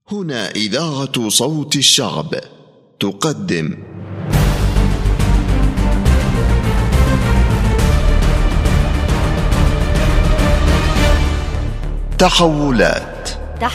هنا إذاعة صوت الشعب تقدم تحولات.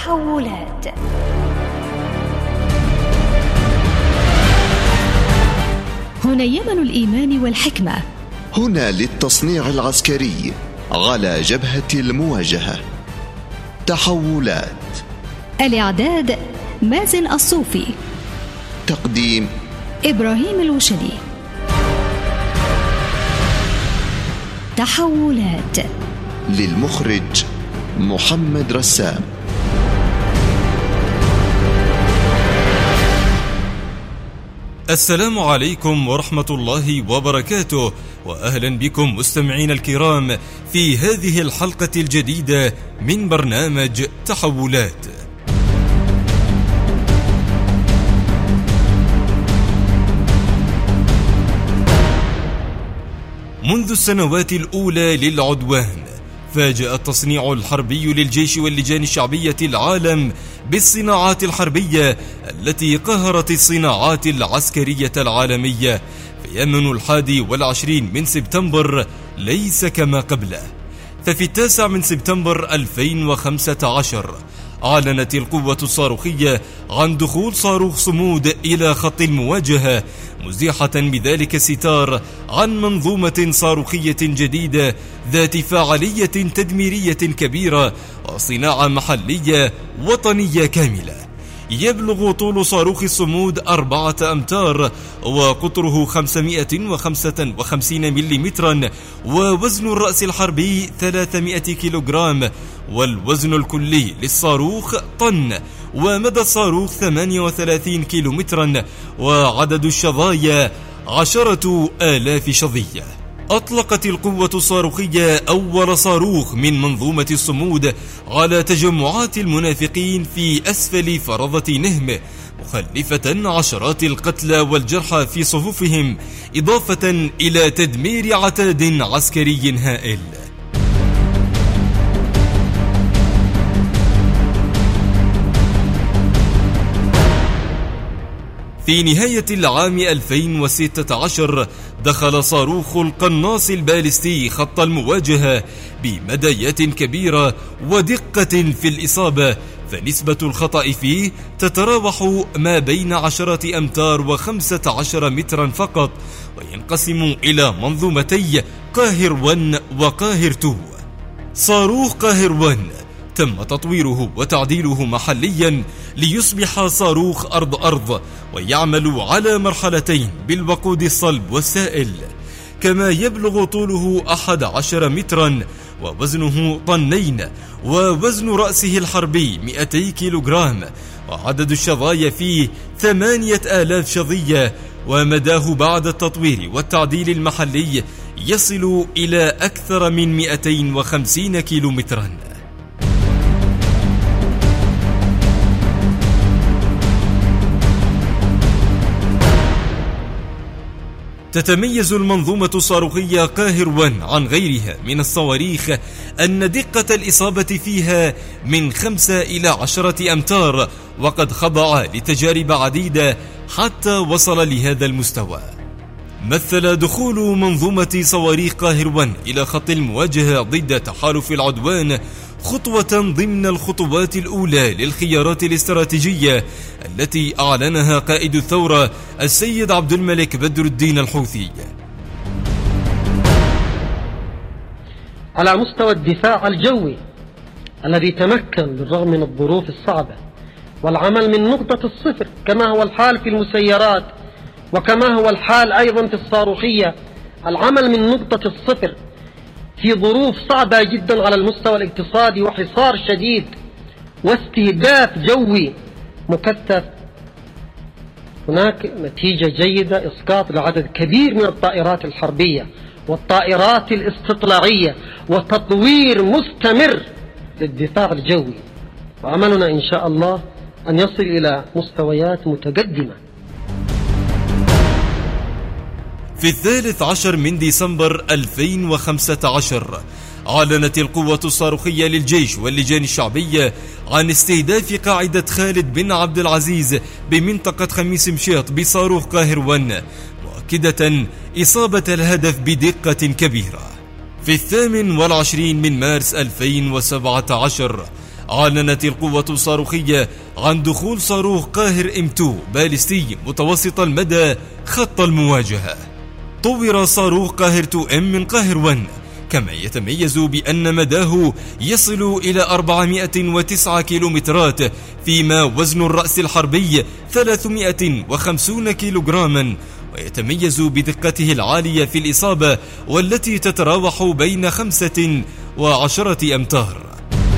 هنا يمن الإيمان والحكمة، هنا للتصنيع العسكري على جبهة المواجهة. تحولات. الإعداد مازن الصوفي، تقديم إبراهيم الوشلي. تحولات للمخرج محمد رسام. السلام عليكم ورحمة الله وبركاته، وأهلا بكم مستمعين الكرام في هذه الحلقة الجديدة من برنامج تحولات. منذ السنوات الأولى للعدوان فاجأ التصنيع الحربي للجيش واللجان الشعبية العالم بالصناعات الحربية التي قهرت الصناعات العسكرية العالمية. فيمن 21 من سبتمبر ليس كما قبله. ففي 9 سبتمبر 2015 أعلنت القوة الصاروخية عن دخول صاروخ صمود إلى خط المواجهة، مزيحة بذلك الستار عن منظومة صاروخية جديدة ذات فاعلية تدميرية كبيرة وصناعة محلية وطنية كاملة. يبلغ طول صاروخ الصمود 4 أمتار وقطره 555 ملم، ووزن الرأس الحربي 300 كيلوغرام، والوزن الكلي للصاروخ طن، ومدى الصاروخ 38 كيلومترا، وعدد الشظايا 10,000 شظية. أطلقت القوة الصاروخية أول صاروخ من منظومة الصمود على تجمعات المنافقين في أسفل فرضة نهم، مخلفة عشرات القتلى والجرحى في صفوفهم، إضافة إلى تدمير عتاد عسكري هائل. في نهاية العام 2016 دخل صاروخ القناص البالستي خط المواجهة بمدايات كبيرة ودقة في الإصابة، فنسبة الخطأ فيه تتراوح ما بين 10 أمتار و15 مترا فقط، وينقسم إلى منظومتي قاهر 1 وقاهر 2. صاروخ قاهر 1 تم تطويره وتعديله محليا ليصبح صاروخ أرض، ويعمل على مرحلتين بالوقود الصلب والسائل. كما يبلغ طوله 11 مترا ووزنه طنين، ووزن رأسه الحربي 200 كيلوغرام، وعدد الشظايا فيه 8,000 شظية، ومداه بعد التطوير والتعديل المحلي يصل إلى أكثر من 250 كيلومترا. تتميز المنظومة الصاروخية قاهر 1 عن غيرها من الصواريخ أن دقة الإصابة فيها من 5 إلى 10 أمتار، وقد خضع لتجارب عديدة حتى وصل لهذا المستوى. مثل دخول منظومة صواريخ قاهر 1 إلى خط المواجهة ضد تحالف العدوان خطوة ضمن الخطوات الأولى للخيارات الاستراتيجية التي أعلنها قائد الثورة السيد عبد الملك بدر الدين الحوثي. على مستوى الدفاع الجوي الذي تمكن بالرغم من الظروف الصعبة والعمل من نقطة الصفر، كما هو الحال في المسيرات وكما هو الحال أيضا في الصاروخية، العمل من نقطة الصفر في ظروف صعبة جدا على المستوى الاقتصادي وحصار شديد واستهداف جوي مكثف. هناك نتيجة جيدة، إسقاط لعدد كبير من الطائرات الحربية والطائرات الاستطلاعية، وتطوير مستمر للدفاع الجوي، وعملنا إن شاء الله أن يصل إلى مستويات متقدمة. في 13 من ديسمبر 2015 أعلنت القوة الصاروخية للجيش واللجان الشعبية عن استهداف قاعدة خالد بن عبد العزيز بمنطقة خميس مشيط بصاروخ قاهر 1، مؤكدة إصابة الهدف بدقة كبيرة. في 28 من مارس 2017 أعلنت القوة الصاروخية عن دخول صاروخ قاهر M2 باليستي متوسط المدى خط المواجهة. طور صاروخ قاهر 2M من قاهر 1، كما يتميز بأن مداه يصل إلى 409 كيلومترات، فيما وزن الرأس الحربي 350 كيلوغراما، ويتميز بدقته العالية في الإصابة والتي تتراوح بين 5 و10 أمتار.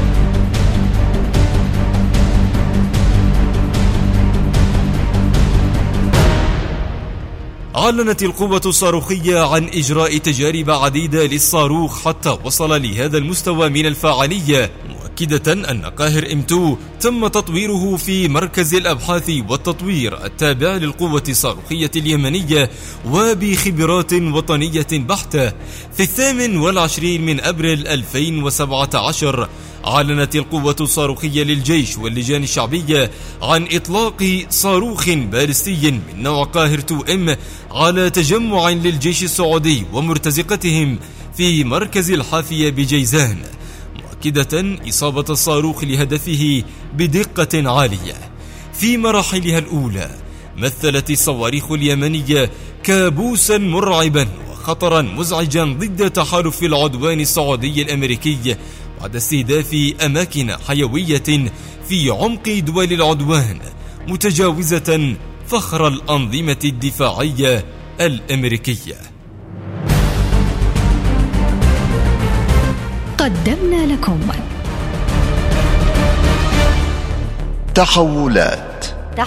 أعلنت القوة الصاروخية عن إجراء تجارب عديدة للصاروخ حتى وصل لهذا المستوى من الفاعلية، مؤكدة أن قاهر M2 تم تطويره في مركز الأبحاث والتطوير التابع للقوة الصاروخية اليمنية وبخبرات وطنية بحتة. في 28 من أبريل 2017 أعلنت القوة الصاروخية للجيش واللجان الشعبية عن إطلاق صاروخ باليستي من نوع قاهر 2M على تجمع للجيش السعودي ومرتزقتهم في مركز الحافية بجيزان، مؤكدة إصابة الصاروخ لهدفه بدقة عالية. في مراحلها الأولى مثلت الصواريخ اليمنية كابوسا مرعبا وخطرا مزعجا ضد تحالف العدوان السعودي الأمريكي بعد استهداف أماكن حيوية في عمق دول العدوان، متجاوزة فخر الأنظمة الدفاعية الأمريكية. قدمنا لكم تحولات.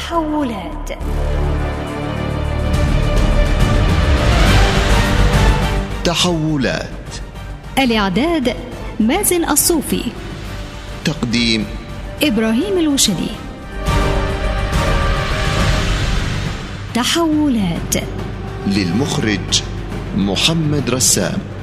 الإعداد مازن الصوفي، تقديم إبراهيم الوشلي. تحولات للمخرج محمد رسام.